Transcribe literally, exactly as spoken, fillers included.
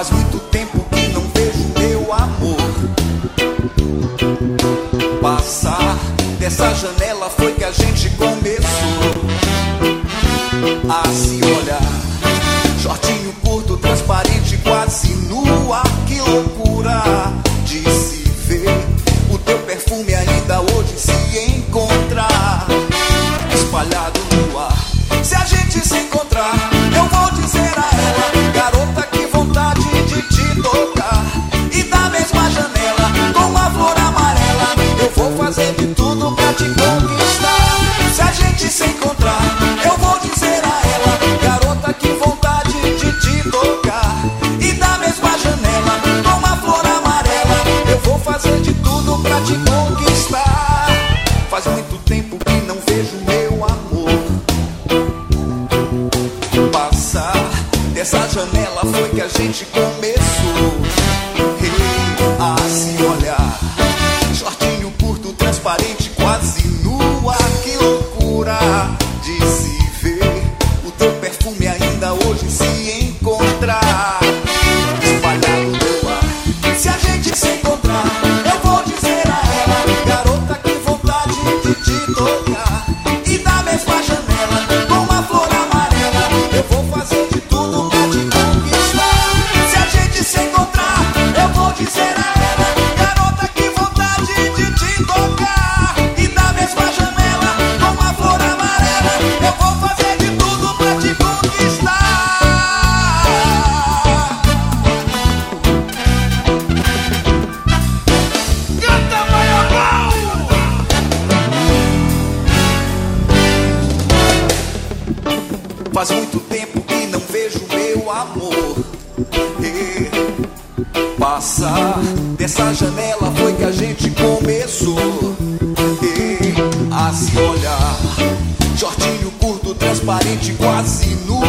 Faz muito tempo que não vejo meu amor passar dessa janela, foi que a gente começou a se olhar. Shortinho curto, transparente, quase nua. Que loucura de se ver o teu perfume ainda hoje se encontrar espalhado no ar. Se a gente se encontrar, eu vou dizer a ela: garota, que vontade de te tocar. E da mesma janela, com a flor amarela, eu vou fazer de tudo pra te conquistar. Se a gente se encontrar, eu vou dizer a ela: garota, que vontade de te tocar. E da mesma janela, com a flor amarela, eu vou fazer de tudo pra te conquistar. Faz muito tempo que não vejo meu amor passar dessa janela, foi que a gente começou hey, a se olhar. Shortinho curto, transparente, quase nua. Que loucura de se ver o teu perfume ainda hoje se encontrar espalhado no ar. Se a gente se encontrar, eu vou dizer a ela: garota, que vontade de te tocar. E da mesma janela, com a flor amarela, eu vou fazer de tudo pra te conquistar. Se a gente se encontrar, eu vou dizer a ela: garota, que vontade de te tocar. E da mesma janela, com a flor amarela, eu vou fazer de tudo pra te conquistar. Canta, Baianão! Faz muito tempo que não vejo meu amor eh, passar dessa janela, foi que a gente começou eh, a se olhar. Shortinho curto, transparente, quase nu.